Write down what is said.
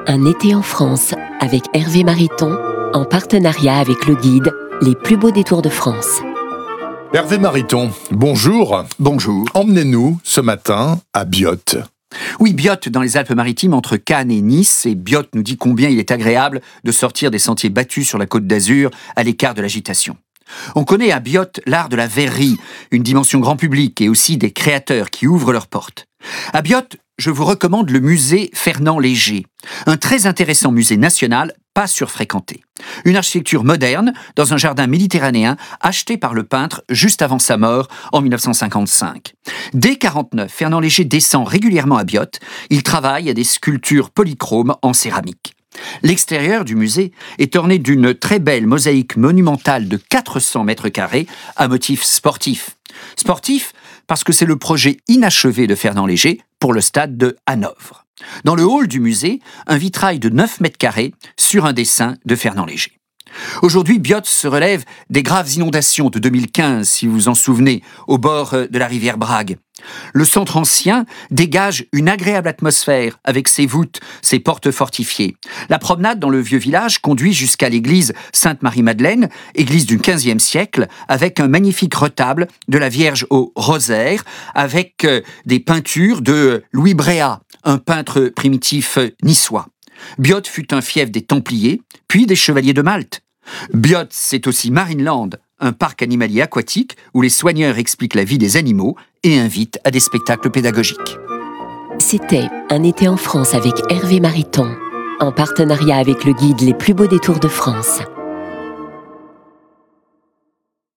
Un été en France avec Hervé Mariton, en partenariat avec le guide Les plus beaux détours de France. Hervé Mariton, bonjour. Bonjour. Emmenez-nous ce matin à Biot. Oui, Biot, dans les Alpes-Maritimes, entre Cannes et Nice. Et Biot nous dit combien il est agréable de sortir des sentiers battus sur la Côte d'Azur, à l'écart de l'agitation. On connaît à Biot l'art de la verrerie, une dimension grand public et aussi des créateurs qui ouvrent leurs portes. À Biot, je vous recommande le musée Fernand Léger, un très intéressant musée national, pas surfréquenté. Une architecture moderne dans un jardin méditerranéen acheté par le peintre juste avant sa mort en 1955. Dès 1949, Fernand Léger descend régulièrement à Biot. Il travaille à des sculptures polychromes en céramique. L'extérieur du musée est orné d'une très belle mosaïque monumentale de 400 mètres carrés à motif sportif. Sportif parce que c'est le projet inachevé de Fernand Léger pour le stade de Hanovre. Dans le hall du musée, un vitrail de 9 mètres carrés sur un dessin de Fernand Léger. Aujourd'hui, Biot se relève des graves inondations de 2015, si vous vous en souvenez, au bord de la rivière Brague. Le centre ancien dégage une agréable atmosphère avec ses voûtes, ses portes fortifiées. La promenade dans le vieux village conduit jusqu'à l'église Sainte-Marie-Madeleine, église du XVe siècle, avec un magnifique retable de la Vierge au rosaire, avec des peintures de Louis Bréa, un peintre primitif niçois. Biot fut un fief des Templiers, puis des Chevaliers de Malte. Biot, c'est aussi Marineland, un parc animalier aquatique où les soigneurs expliquent la vie des animaux et invitent à des spectacles pédagogiques. C'était Un été en France avec Hervé Mariton, en partenariat avec le guide Les plus beaux détours de France.